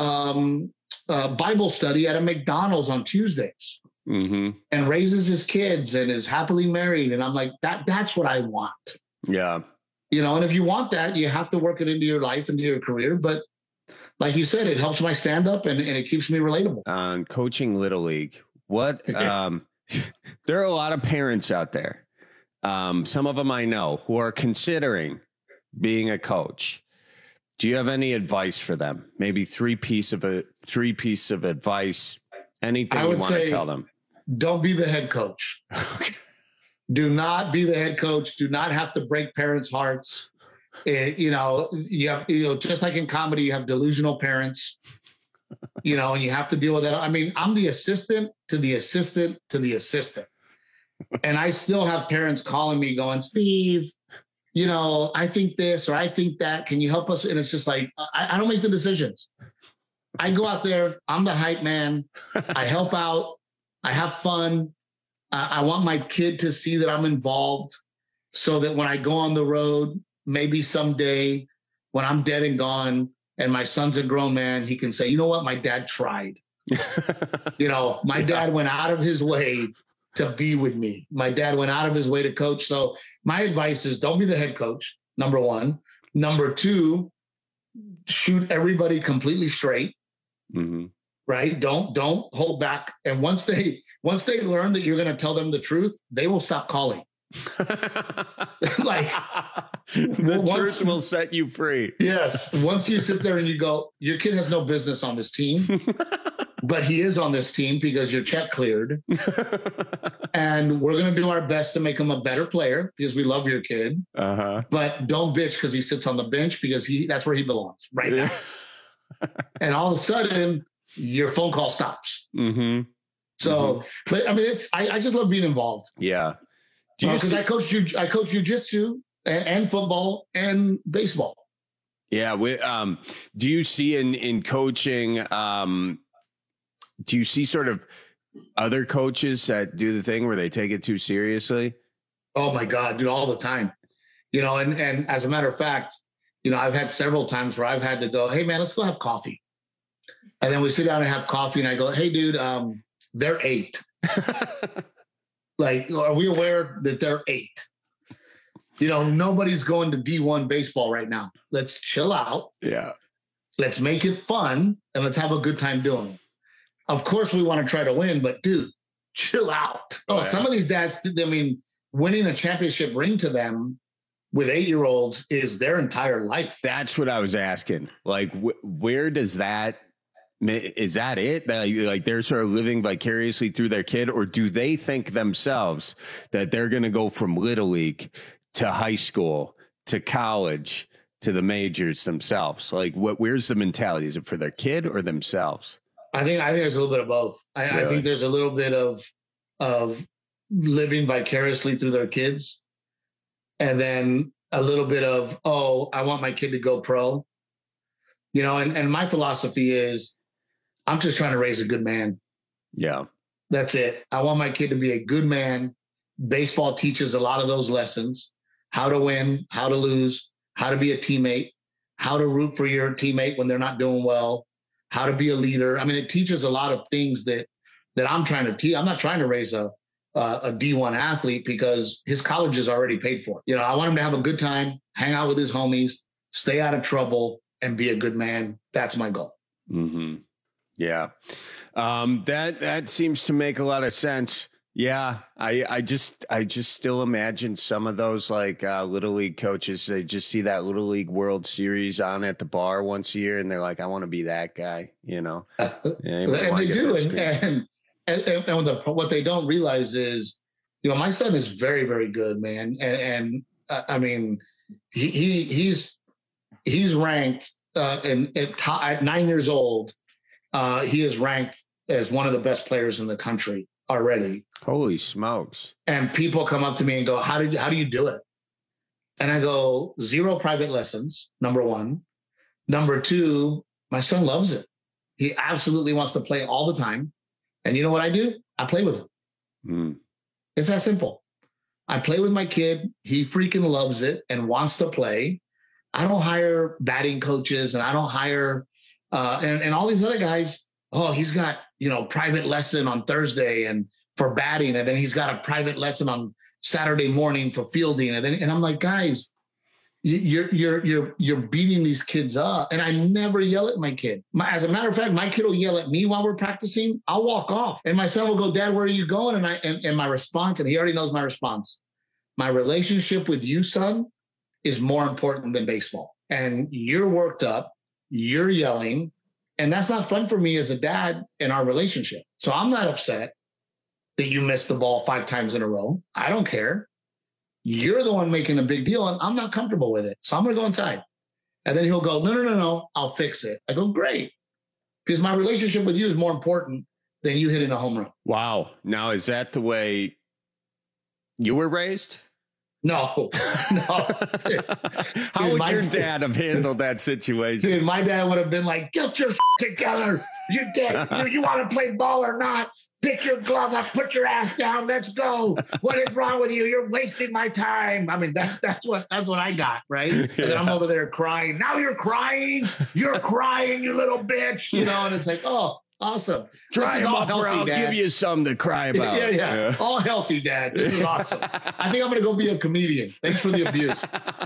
Bible study at a McDonald's on Tuesdays. Mm-hmm. And raises his kids and is happily married. And I'm like, that's what I want. Yeah. And if you want that, you have to work it into your life, into your career. But like you said, it helps my stand up and it keeps me relatable. On coaching Little League, what there are a lot of parents out there. Some of them I know who are considering being a coach. Do you have any advice for them? Maybe three piece of advice, anything you want to tell them. Don't be the head coach. Do not be the head coach. Do not have to break parents' hearts. You have, just like in comedy, you have delusional parents, and you have to deal with that. I mean, I'm the assistant to the assistant to the assistant. And I still have parents calling me going, Steve, I think this or I think that. Can you help us? And it's just like, I don't make the decisions. I go out there. I'm the hype man. I help out. I have fun. I want my kid to see that I'm involved so that when I go on the road, maybe someday when I'm dead and gone and my son's a grown man, he can say, you know what? My dad tried. My dad went out of his way to be with me. My dad went out of his way to coach. So my advice is don't be the head coach, number one. Number two, shoot everybody completely straight. Mm-hmm. Right? Don't hold back. And once they learn that you're going to tell them the truth, they will stop calling. The truth will set you free. Yes. Once you sit there and you go, your kid has no business on this team, but he is on this team because your check cleared. And we're going to do our best to make him a better player because we love your kid. Uh-huh. But don't bitch because he sits on the bench because that's where he belongs right now. And all of a sudden, your phone call stops. Mm-hmm. So, but I mean, I just love being involved. Yeah. Because I coach jiu-jitsu and football and baseball. Yeah. Do you see in coaching, do you see sort of other coaches that do the thing where they take it too seriously? Oh my God, dude, all the time. And as a matter of fact, I've had several times where I've had to go, hey man, let's go have coffee. And then we sit down and have coffee and I go, hey dude, they're 8. Like, are we aware that they're 8? Nobody's going to D1 baseball right now. Let's chill out. Yeah. Let's make it fun and let's have a good time doing it. Of course we want to try to win, but dude, chill out. Some of these dads, winning a championship ring to them with 8-year-olds is their entire life. That's what I was asking. Like, where does that, is that it? Like they're sort of living vicariously through their kid, or do they think themselves that they're going to go from Little League to high school to college to the majors themselves? Like, where's the mentality? Is it for their kid or themselves? I think there's a little bit of both. I think there's a little bit of living vicariously through their kids, and then a little bit of, I want my kid to go pro. And my philosophy is, I'm just trying to raise a good man. Yeah. That's it. I want my kid to be a good man. Baseball teaches a lot of those lessons: how to win, how to lose, how to be a teammate, how to root for your teammate when they're not doing well, how to be a leader. I mean, it teaches a lot of things that I'm trying to teach. I'm not trying to raise a D1 athlete because his college is already paid for. I want him to have a good time, hang out with his homies, stay out of trouble, and be a good man. That's my goal. Mm-hmm. Yeah. That seems to make a lot of sense. Yeah, I just still imagine some of those like little league coaches. They just see that little league World Series on at the bar once a year, and they're like, "I want to be that guy," you know. And they do, and what they don't realize is, you know, my son is very, very good, man, and I mean, he's ranked at 9 years old. He is ranked as one of the best players in the country already. Holy smokes. And people come up to me and go, how do you do it? And I go, 0 private lessons, number 1. Number 2, my son loves it. He absolutely wants to play all the time. And you know what I do? I play with him. It's that simple. I play with my kid. He freaking loves it and wants to play. I don't hire batting coaches, and I don't hire and all these other guys. Oh, he's got, you know, private lesson on Thursday and for batting, and then he's got a private lesson on Saturday morning for fielding, and I'm like, guys, you're beating these kids up. And I never yell at my kid. As a matter of fact, my kid will yell at me while we're practicing. I'll walk off, and my son will go, "Dad, where are you going?" And my response, and he already knows my response. My relationship with you, son, is more important than baseball. And you're worked up, you're yelling. And that's not fun for me as a dad in our relationship. So I'm not upset that you missed the ball 5 times in a row. I don't care. You're the one making a big deal, and I'm not comfortable with it. So I'm going to go inside. And then he'll go, no, I'll fix it. I go, great. Because my relationship with you is more important than you hitting a home run. Wow. Now, is that the way you were raised? No. How would your dad have handled that situation? Dude, my dad would have been like, get your together. You want to play ball or not? Pick your glove up, put your ass down. Let's go. What is wrong with you? You're wasting my time. I mean, that's what I got, right? And then I'm over there crying. Now you're crying. You're crying, you little bitch. You know, and it's like, oh, awesome. Dry him up, or I'll give you something to cry about. Yeah. All healthy, Dad. This is awesome. I think I'm going to go be a comedian. Thanks for the abuse.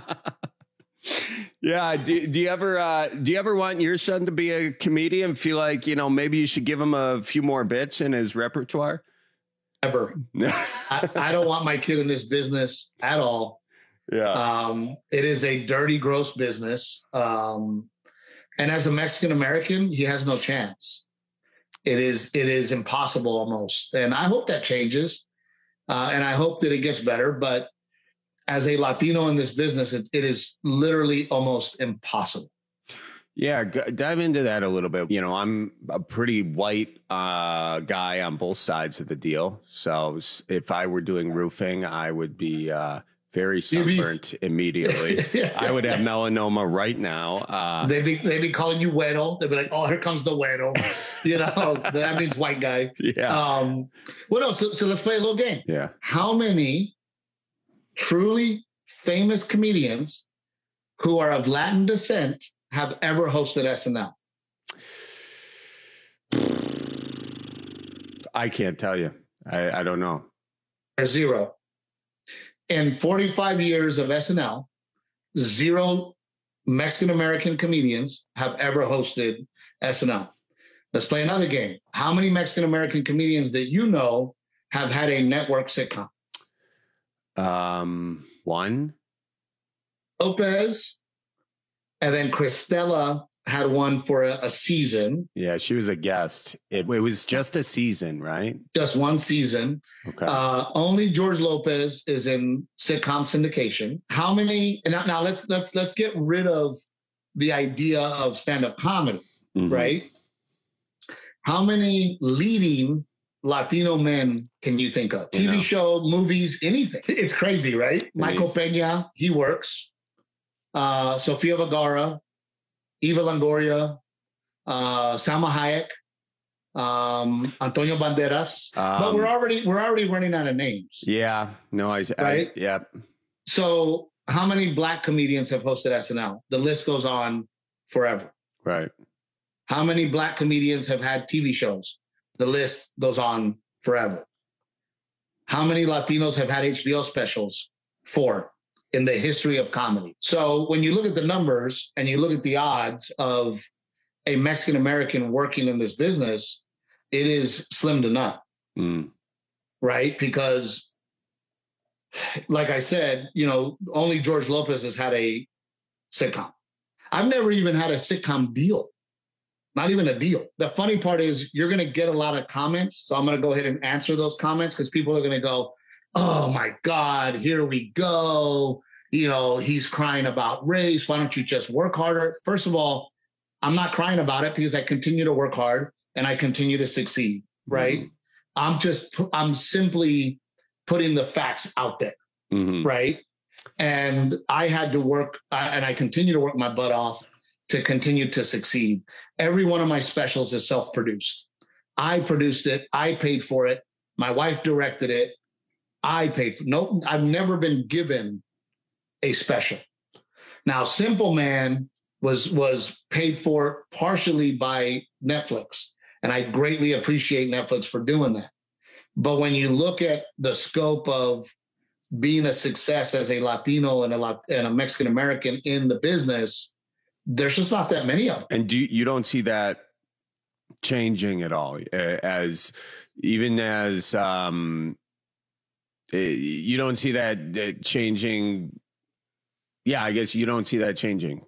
Yeah. Do you ever want your son to be a comedian? Feel like, you know, maybe you should give him a few more bits in his repertoire? Never. I don't want my kid in this business at all. Yeah. It is a dirty, gross business. And as a Mexican American, he has no chance. It is impossible almost. And I hope that changes. And I hope that it gets better. But as a Latino in this business, it is literally almost impossible. Yeah, dive into that a little bit. You know, I'm a pretty white guy on both sides of the deal. So if I were doing roofing, I would be very sunburnt immediately. Yeah. I would have melanoma right now. They'd be calling you güero. They'd be like, "Oh, here comes the güero." You know, that means white guy. Yeah. So let's play a little game. Yeah. How many truly famous comedians who are of Latin descent have ever hosted SNL? I can't tell you. I don't know. There's 0. In 45 years of SNL, 0 Mexican-American comedians have ever hosted SNL. Let's play another game. How many Mexican-American comedians that you know have had a network sitcom? 1. Lopez, and then Cristela had one for a season. Yeah, she was a guest. It was just a season, right? Just one season. Okay. Only George Lopez is in sitcom syndication. How many? And now let's get rid of the idea of stand-up comedy, right? How many leading Latino men can you think of? TV show, movies, anything. It's crazy, right? Michael Peña, he works. Sofia Vergara, Eva Longoria, Salma Hayek, Antonio Banderas. But we're already running out of names. Yeah. No, right? Yep. So how many Black comedians have hosted SNL? The list goes on forever. Right. How many Black comedians have had TV shows? The list goes on forever. How many Latinos have had HBO specials? 4 in the history of comedy. So when you look at the numbers and you look at the odds of a Mexican American working in this business, it is slim to none. right? Because like I said, only George Lopez has had a sitcom. I've never even had a sitcom deal. Not even a deal. The funny part is you're going to get a lot of comments. So I'm going to go ahead and answer those comments because people are going to go, oh my God, here we go. He's crying about race. Why don't you just work harder? First of all, I'm not crying about it because I continue to work hard and I continue to succeed, right? Mm-hmm. I'm simply putting the facts out there, right? And I had to work, and I continue to work my butt off to continue to succeed. Every one of my specials is self-produced. I produced it. I paid for it. My wife directed it. I paid for it. I've never been given a special. Now, Simple Man was paid for partially by Netflix, and I greatly appreciate Netflix for doing that. But when you look at the scope of being a success as a Latino and a Mexican American in the business, there's just not that many of them. And you don't see that changing at all, you don't see that changing. Yeah, I guess you don't see that changing.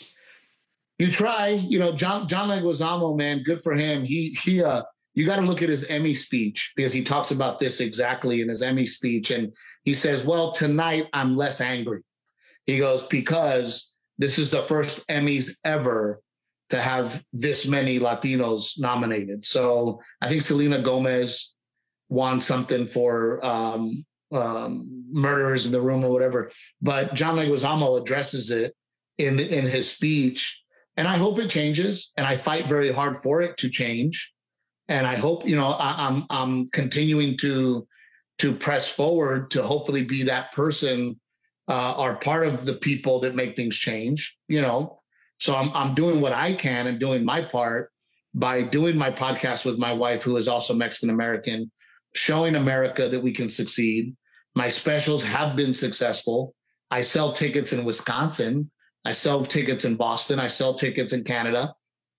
You try, John Leguizamo, man, good for him. You got to look at his Emmy speech because he talks about this exactly in his Emmy speech. And he says, well, tonight I'm less angry. He goes, because this is the first Emmys ever to have this many Latinos nominated. So I think Selena Gomez won something for Murderers in the Room or whatever. But John Leguizamo addresses it in his speech. And I hope it changes. And I fight very hard for it to change. And I hope, I'm continuing to press forward to hopefully be that person or part of the people that make things change, So I'm doing what I can and doing my part by doing my podcast with my wife, who is also Mexican American, showing America that we can succeed. My specials have been successful. I sell tickets in Wisconsin. I sell tickets in Boston. I sell tickets in Canada,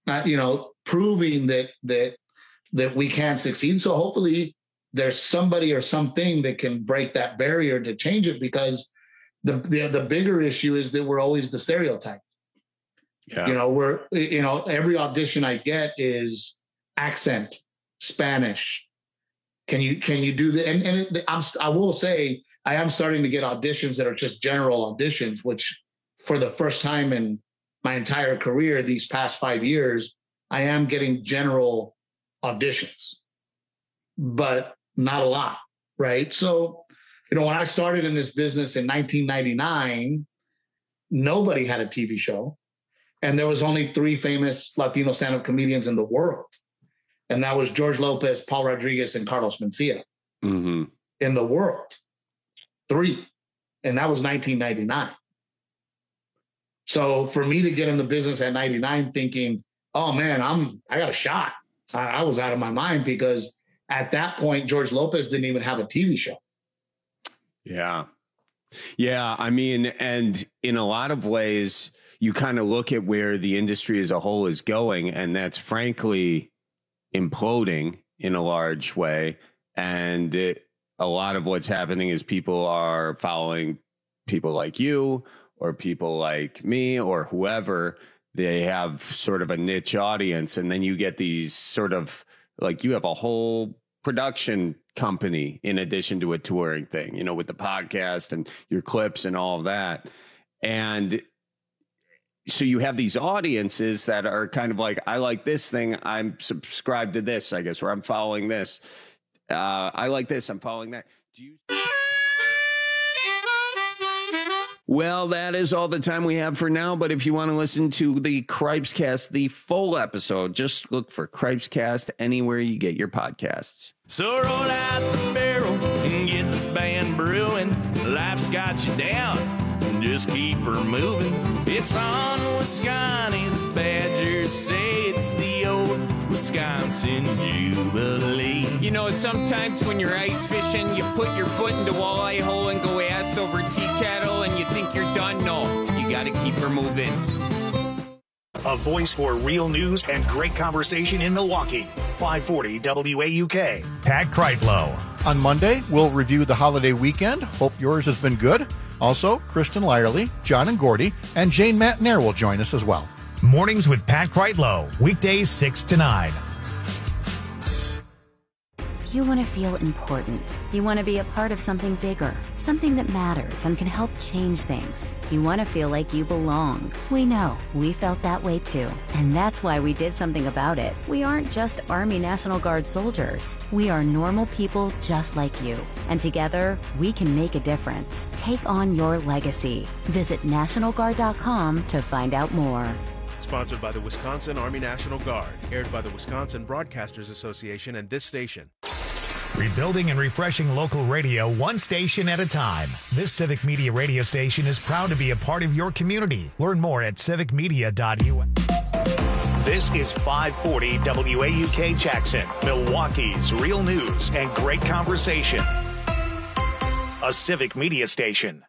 proving that we can succeed. So hopefully there's somebody or something that can break that barrier to change it, because the bigger issue is that we're always the stereotype. Yeah. Every audition I get is accent, Spanish. Can you do that? I will say I am starting to get auditions that are just general auditions, which for the first time in my entire career, these past 5 years, I am getting general auditions, but not a lot, right? So, when I started in this business in 1999, nobody had a TV show, and there was only 3 famous Latino stand-up comedians in the world, and that was George Lopez, Paul Rodriguez, and Carlos Mencia in the world. 3, and that was 1999. So for me to get in the business at 99 thinking, oh man, I got a shot. I was out of my mind, because at that point, George Lopez didn't even have a TV show. Yeah. Yeah. I mean, and in a lot of ways, you kind of look at where the industry as a whole is going, and that's frankly imploding in a large way. And a lot of what's happening is people are following people like you or people like me or whoever. They have sort of a niche audience, and then you get these sort of, like, you have a whole production company in addition to a touring thing, with the podcast and your clips and all of that. And so you have these audiences that are kind of like, I like this thing, I'm subscribed to this, I guess, or I'm following this. I like this, I'm following that. Well, that is all the time we have for now. But if you want to listen to the Cripescast, the full episode, just look for Cripescast anywhere you get your podcasts. So roll out the barrel and get the band brewing. Life's got you down, just keep her moving. It's on Wisconsin, the Badgers say it's the old Wisconsin Jubilee. Sometimes when you're ice fishing, you put your foot in the walleye hole and go ass over tea kettle, and you think you're done. No, you got to keep her moving. a voice for real news and great conversation in Milwaukee. 540 WAUK. Pat Kreitlow. On Monday, we'll review the holiday weekend. Hope yours has been good. Also, Kristen Lyerly, John and Gordy, and Jane Matnair will join us as well. Mornings with Pat Kreitlow. Weekdays 6 to 9. You want to feel important. You want to be a part of something bigger, something that matters and can help change things. You want to feel like you belong. We know. We felt that way too. And that's why we did something about it. We aren't just Army National Guard soldiers. We are normal people just like you. And together, we can make a difference. Take on your legacy. Visit NationalGuard.com to find out more. Sponsored by the Wisconsin Army National Guard. Aired by the Wisconsin Broadcasters Association and this station. Rebuilding and refreshing local radio one station at a time. This Civic Media radio station is proud to be a part of your community. Learn more at civicmedia.us. This is 540 WAUK Jackson, Milwaukee's real news and great conversation. A Civic Media station.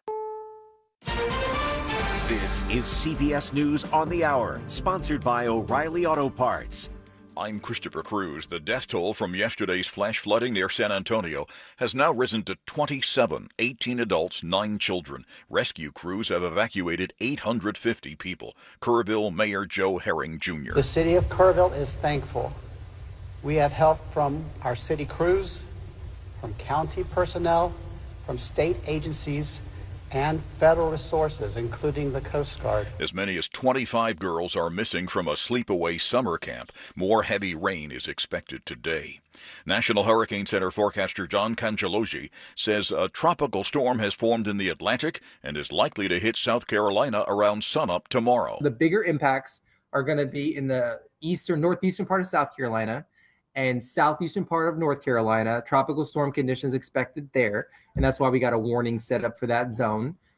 This is CBS News on the Hour, sponsored by O'Reilly Auto Parts. I'm Christopher Cruz. The death toll from yesterday's flash flooding near San Antonio has now risen to 27, 18 adults, 9 children. Rescue crews have evacuated 850 people. Kerrville Mayor Joe Herring Jr. The city of Kerrville is thankful. We have help from our city crews, from county personnel, from state agencies, and federal resources, including the Coast Guard. As many as 25 girls are missing from a sleepaway summer camp. More heavy rain is expected today. National Hurricane Center forecaster John Cangelosi says a tropical storm has formed in the Atlantic and is likely to hit South Carolina around sunup tomorrow. The bigger impacts are going to be in the northeastern part of South Carolina and southeastern part of North Carolina. Tropical storm conditions expected there, and that's why we got a warning set up for that zone.